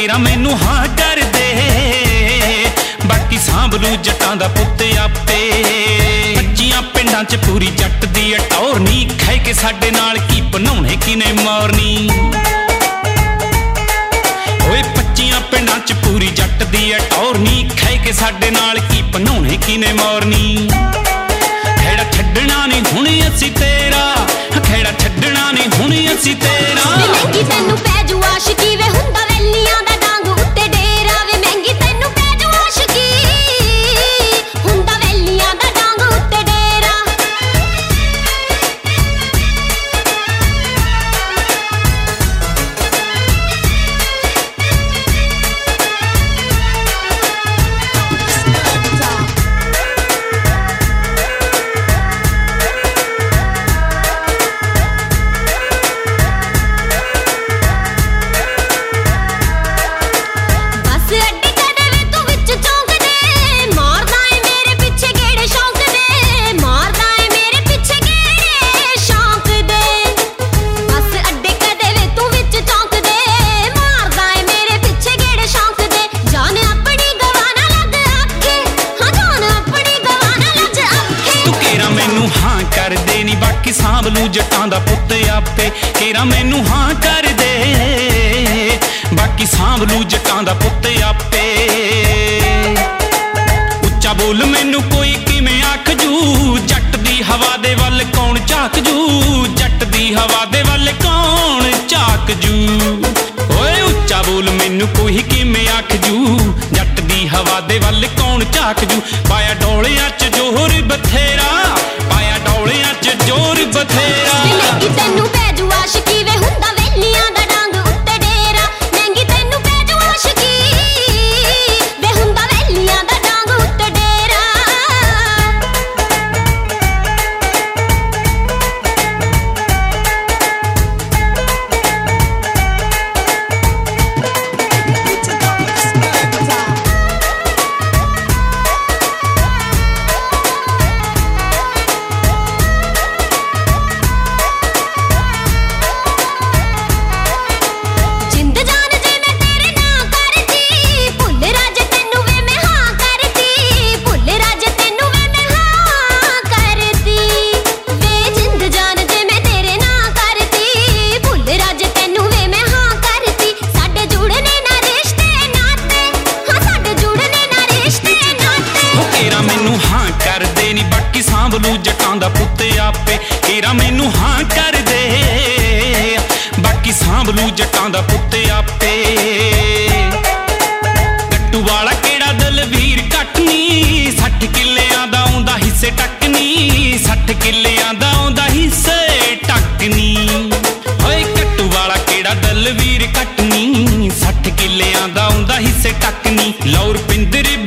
केरा मैनू हाँ कर दे, बाकी सांभ लू जटां दा पुत्त आपे। 25 पिंडां च पूरी जट दी टौर नी, खै के साडे नाल की बनाउणे किने मौरनी। ओए 25 पिंडां च पूरी जट दी टौर नी, खै के साडे नाल की बनाउणे किने मौरनी। खेड़ा छड्डना नहीं हुण असी तेरा, खेड़ा छड्डना नहीं हुण असी तेरा। महंगी तैनू पै जू आशिकी वे हुंदा वैलियां दा डांग उत्ते डेरा वे। महंगी तैनू पै जू आशिकी हुंदा वैलियां दा डांग उत्ते डेरा। बाकी सांभ लू जटां दा पुत्त आपे। केरा मैनू हाँ कर दे, बाकी सांभ लू जटां दा पुत्त आपे। उच्चा बोल मैनू कोई किवें आख जू, जट दी हवा दे वल कौन झाक जू, जट दी हवा दे वल कौन झाक जू। ओए उच्चा बोल मैनू कोई किवें आख जू, जट दी हवा दे वल कौन झाक जू। पाया डोलियां च जोर बथेरा, पाया डोलियां च जोर बथेरा। महंगी तैनू पै जू आशिकी वे हुंदा वैलियां दा डांग उत्ते डेरा। महंगी तैनू पै जू आशिकी वे हुंदा वैलियां दा डांग उत्ते डेरा। बाकी सांभ लू जटां दा पुत्त आपे। केरा मैनू हाँ कर दे, बाकी सांभ लू जटां दा पुत्त आपे। कट्टू वाला केड़ा दलवीर कटनी, 60 किल्लियां दा आउंदा हिस्से टकनी, 60 किल्लियां दा आउंदा हिस्से टकनी। ओए कट्टू वाला केड़ा दलवीर कटनी, 60 किल्लियां दा आउंदा हिस्से टकनी। लौर पिंदर